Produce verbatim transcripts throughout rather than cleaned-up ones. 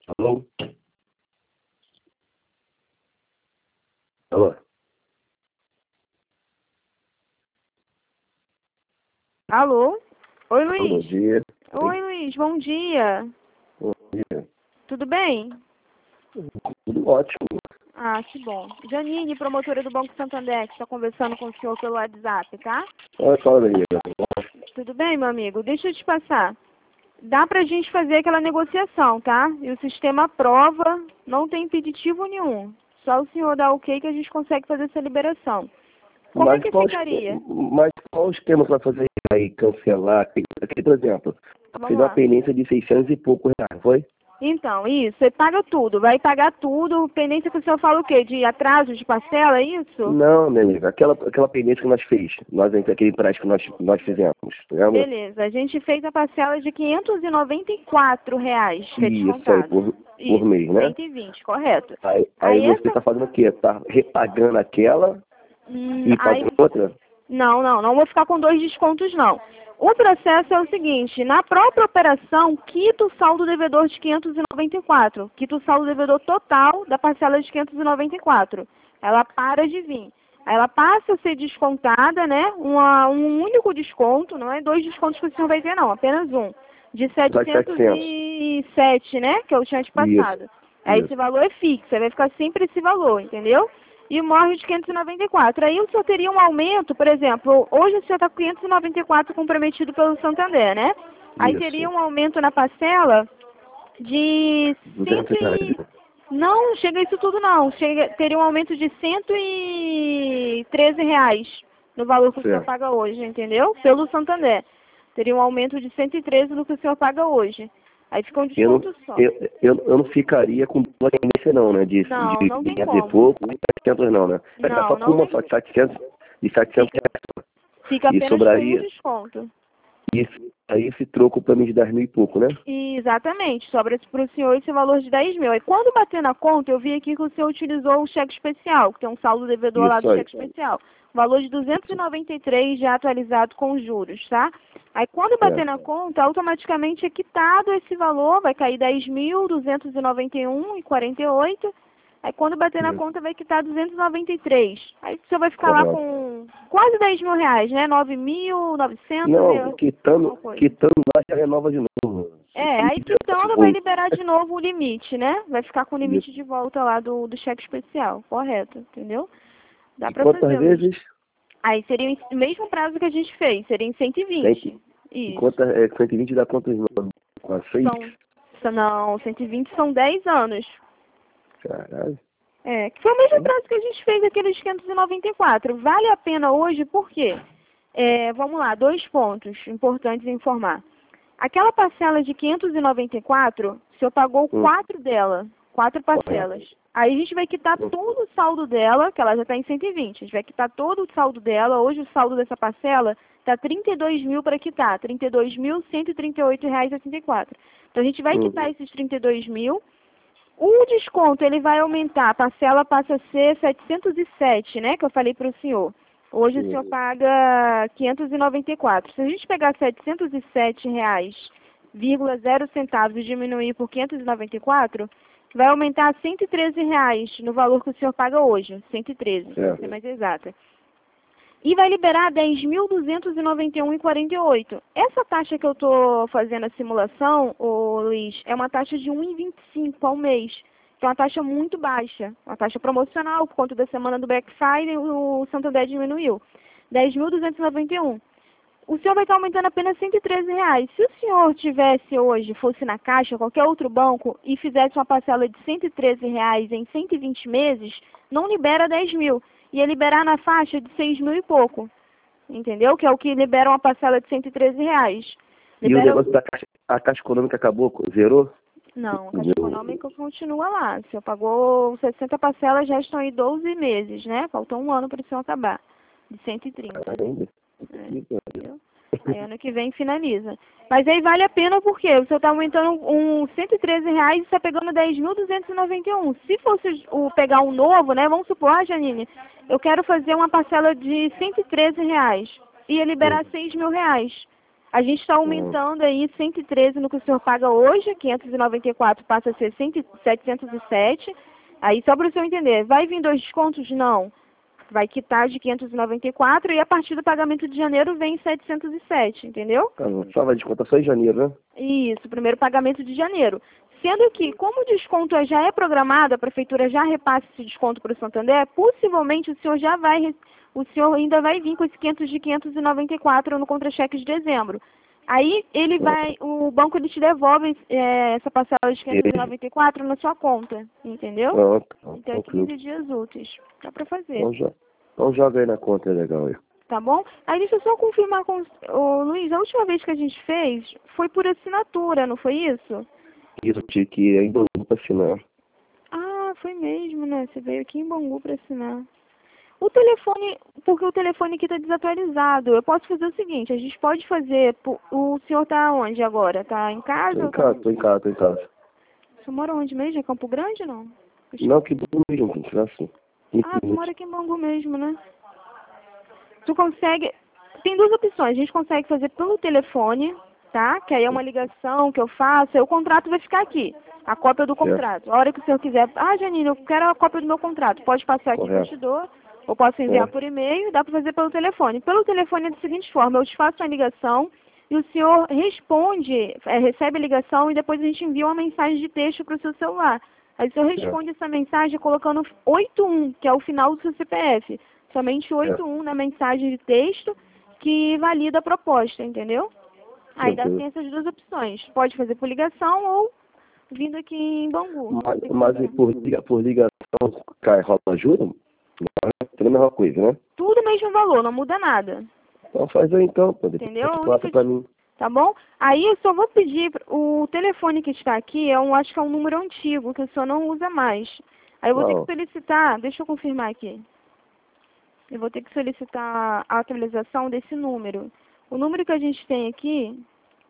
Alô? Alô? Alô? Oi, Alô, bom Luiz. dia. Oi, Luiz, bom dia. Bom dia. Tudo bem? Tudo ótimo. Ah, que bom. Janine, promotora do Banco Santander, que está conversando com o senhor pelo WhatsApp, tá? Olha, fala aí. Tudo bem, meu amigo? Deixa eu te passar. Dá pra gente fazer aquela negociação, tá? E o sistema aprova, não tem impeditivo nenhum. Só o senhor dá ok que a gente consegue fazer essa liberação. Como Mas é que qual, ficaria? mas qual o esquema que vai fazer aí? Cancelar? Aqui, por exemplo, Vamos fez uma lá. pendência de seiscentos e pouco reais, foi? Então, isso, você paga tudo, vai pagar tudo, pendência que o senhor fala o quê? De atraso de parcela, é isso? Não, minha amiga. Aquela, aquela pendência que nós fez. Nós, aquele empréstimo que nós, nós fizemos. Lembra? Beleza, a gente fez a parcela de quinhentos e noventa e quatro reais, que é Isso aí, descontado. por, por Isso, mês, né? cento e vinte, correto. Aí, aí Aí você essa... está fazendo o quê? Tá repagando aquela Hum, e aí... pagando outra? Não, não, não vou ficar com dois descontos, não. O processo é o seguinte, na própria operação, quita o saldo devedor de quinhentos e noventa e quatro, quita o saldo devedor total da parcela de quinhentos e noventa e quatro. Ela para de vir. Aí ela passa a ser descontada, né? Uma, um único desconto, não é dois descontos que o senhor vai ter, não, apenas um. De Vai setecentos setecentos. e sete, né? Que eu tinha te Isso, passado. Aí esse isso. valor é fixo, aí vai ficar sempre esse valor, entendeu? E morre de quinhentos e noventa e quatro. Aí o senhor teria um aumento, por exemplo, hoje o senhor está com quinhentos e noventa e quatro comprometido pelo Santander, né? Aí teria Isso. um aumento na parcela de cento duzentos reais. e... Não, chega isso tudo não. Chega... Teria um aumento de cento e treze reais no valor que o senhor Certo. paga hoje, entendeu? Pelo Santander. Teria um aumento de cento e treze no que o senhor paga hoje. Aí fica um Eu não, desconto só. eu, eu, eu não ficaria com duas tendência não, né? De, Não, de não tem quinhentos e como. pouco, setecentos não, né? Vai ficar Não, só com não uma, tem. só de setecentos, de setecentos Fica, reais. fica E apenas com um sobraria, desconto. isso, aí esse troco pra mim de dez mil e pouco, né? Exatamente, sobra para o senhor esse valor de dez mil. Aí quando bater na conta, eu vi aqui que o senhor utilizou o cheque especial, que tem um saldo devedor lá Isso do aí. cheque especial. Valor de duzentos e noventa e três já atualizado com os juros, tá? Aí quando bater na Certo. conta, automaticamente é quitado esse valor, vai cair dez mil duzentos e noventa e um e quarenta e oito. Aí quando bater na Isso. conta vai quitar duzentos e noventa e três. Aí o senhor vai ficar lá Correto. com quase dez mil reais, né? nove mil e novecentos e Não, quitando, alguma coisa. quitando lá já renova de novo. É, aí quitando vai liberar de novo o limite, né? Vai ficar com o limite Isso. de volta lá do, do cheque especial, correto, entendeu? Dá E pra quantas fazer, Luiz. vezes? Aí seria o mesmo prazo que a gente fez, seria em cento e vinte. Cento, e Isso. quantas, é, cento e vinte dá quantos anos? Quase seis? São, são- não, cento e vinte são dez anos. Caralho. É, que foi o mesmo prazo que a gente fez aqueles quinhentos e noventa e quatro. Vale a pena hoje, por quê? É, vamos lá, dois pontos importantes a informar. Aquela parcela de quinhentos e noventa e quatro, o senhor pagou Hum, quatro dela, quatro correto. parcelas. Aí a gente vai quitar Hum, todo o saldo dela, que ela já está em cento e vinte. A gente vai quitar todo o saldo dela. Hoje o saldo dessa parcela está trinta e dois mil para quitar, trinta e dois mil cento e trinta e oito reais e oitenta e quatro. Então a gente vai hum. quitar esses trinta e dois mil. O desconto ele vai aumentar, a parcela passa a ser setecentos e sete, né, que eu falei para o senhor. Hoje o senhor paga quinhentos e noventa e quatro. Se a gente pegar setecentos e sete reais, vírgula zero centavos e diminuir por quinhentos e noventa e quatro, vai aumentar a cento e treze reais no valor que o senhor paga hoje, cento e treze, para Certo. ser mais exata. E vai liberar dez mil duzentos e noventa e um reais e quarenta e oito centavos. Essa taxa que eu estou fazendo a simulação, ô Luiz, é uma taxa de um vírgula vinte e cinco ao mês. Que é uma taxa muito baixa. Uma taxa promocional, por conta da semana do Black Friday, o Santander diminuiu. dez mil duzentos e noventa e um. O senhor vai estar aumentando apenas cento e treze reais. Se o senhor tivesse hoje, fosse na Caixa, qualquer outro banco, e fizesse uma parcela de cento e treze reais em cento e vinte meses, não libera dez mil. Ia liberar na faixa de seis mil e pouco. Entendeu? Que é o que libera uma parcela de cento e treze reais. E o Libera... negócio da caixa, a caixa econômica acabou, zerou? Não, a Caixa Econômica continua lá. O senhor pagou sessenta parcelas, já estão aí doze meses, né? Faltou um ano para o senhor acabar. De cento e trinta. Caramba. É, entendeu? Aí ano que vem finaliza. Mas aí vale a pena porque o senhor está aumentando um cento e treze reais e está pegando dez mil duzentos e noventa e um. Se fosse o pegar um novo, né? Vamos supor, ah, Janine, eu quero fazer uma parcela de cento e treze reais. Ia liberar seis mil reais. A gente está aumentando aí cento e treze no que o senhor paga hoje, quinhentos e noventa e quatro passa a ser setecentos e sete. Aí, só para o senhor entender, vai vir dois descontos? Não. Vai quitar de quinhentos e noventa e quatro e a partir do pagamento de janeiro vem setecentos e sete, entendeu? Ah, só vai descontar só em janeiro, né? Isso, primeiro pagamento de janeiro. Sendo que, como o desconto já é programado, a prefeitura já repassa esse desconto para o Santander, possivelmente o senhor já vai, o senhor ainda vai vir com esse quinhentos de quinhentos e noventa e quatro no contra-cheque de dezembro. Aí ele vai, o banco ele te devolve é, essa parcela de quinhentos e noventa e quatro na sua conta, entendeu? Pronto, Então é quinze dias úteis. Dá para fazer. Então, já, então joga aí na conta, é legal aí. Tá bom? Aí deixa eu só confirmar com o Luiz, a última vez que a gente fez foi por assinatura, não foi isso? Isso, eu tinha que ir em Bangu pra assinar. Ah, foi mesmo, né? Você veio aqui em Bangu para assinar. O telefone, porque o telefone aqui está desatualizado. Eu posso fazer o seguinte, a gente pode fazer, o senhor está onde agora? Está em casa? Tô em ou tá... casa, tô em casa, tô em casa. Você mora onde mesmo? É Campo Grande, não? Não, que Bangu mesmo, gente, já assim. Ah, tu mora aqui em Bangu mesmo, né? Tu consegue... Tem duas opções. A gente consegue fazer pelo telefone, tá? Que aí é uma ligação que eu faço. Aí o contrato vai ficar aqui. A cópia do contrato. A hora que o senhor quiser... Ah, Janine, eu quero a cópia do meu contrato. Pode passar aqui que eu te dou. Ou posso enviar por e-mail. Dá para fazer pelo telefone. Pelo telefone é da seguinte forma. Eu te faço uma ligação e o senhor responde, é, recebe a ligação e depois a gente envia uma mensagem de texto para o seu celular. Aí o senhor responde essa mensagem colocando oito um, que é o final do seu C P F. Somente oito um na mensagem de texto que valida a proposta, entendeu? Aí dá tem essas duas opções. Pode fazer por ligação ou vindo aqui em Bangu. Mas, mas por, liga, por ligação, cai, rola ajuda? Não, é tudo a mesma coisa, né? Tudo o mesmo valor, não muda nada. Então faz aí então, pô. Entendeu? Passa pra mim. Tá bom? Aí eu só vou pedir, o telefone que está aqui é um, acho que é um número antigo, que o senhor não usa mais. Aí eu vou Não. ter que solicitar, deixa eu confirmar aqui. Eu vou ter que solicitar a atualização desse número. O número que a gente tem aqui...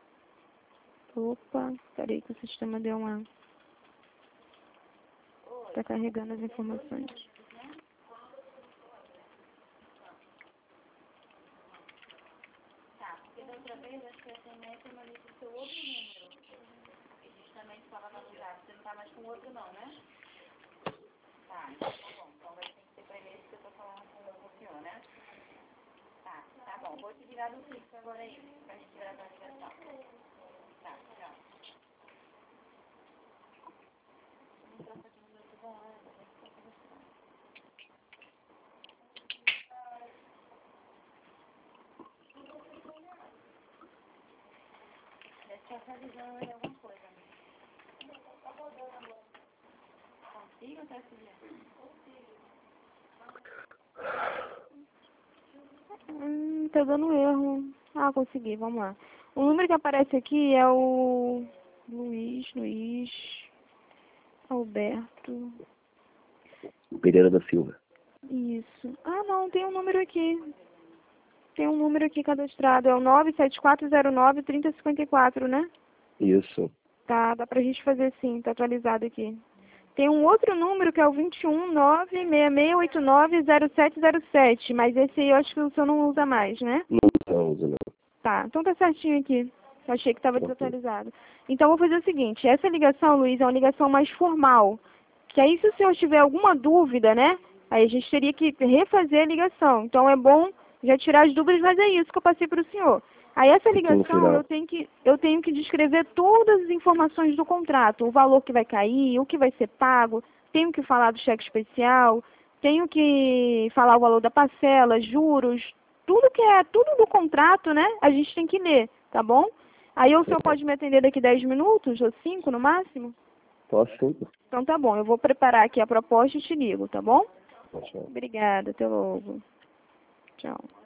Opa, peraí que o sistema deu uma... Está carregando as informações. Tá, porque da outra vez acho que a S M S é uma lista do seu outro número. E justamente estava no lugar. Você não está mais com outro não, né? Tá, então tá bom. Então vai ter que ser para esse que eu estou falando com o senhor, né? Tá, tá bom. Vou te virar do fixo agora aí, pra gente gravar a ligação. Tá, tchau. Não troca de número toda hora, vai ter que conversar. Deve estar atualizando aí alguma coisa. Consigo ou tá filha? Hum, tá dando erro. Ah, consegui, vamos lá. O número que aparece aqui é o Luiz, Luiz, Alberto. Pereira da Silva. Isso. Ah, não, tem um número aqui. Tem um número aqui cadastrado. É o nove sete quatro zero nove, três zero cinco quatro, né? Isso. Tá, dá pra gente fazer sim, tá atualizado aqui. Tem um outro número que é o vinte e um nove seis seis oito nove zero sete zero sete, mas esse aí eu acho que o senhor não usa mais, né? Não, não usa não. Tá, então tá certinho aqui. Eu achei que estava desatualizado. Então vou fazer o seguinte, essa ligação, Luiz, é uma ligação mais formal. Que aí se o senhor tiver alguma dúvida, né? Aí a gente teria que refazer a ligação. Então é bom já tirar as dúvidas, mas é isso que eu passei para o senhor. Aí essa ligação eu tenho, que, eu tenho que descrever todas as informações do contrato. O valor que vai cair, o que vai ser pago, tenho que falar do cheque especial, tenho que falar o valor da parcela, juros, tudo que é, tudo do contrato, né? A gente tem que ler, tá bom? Aí o senhor pode me atender daqui dez minutos, ou cinco no máximo? Posso sim. Então tá bom, eu vou preparar aqui a proposta e te ligo, tá bom? Obrigada, até logo. Tchau.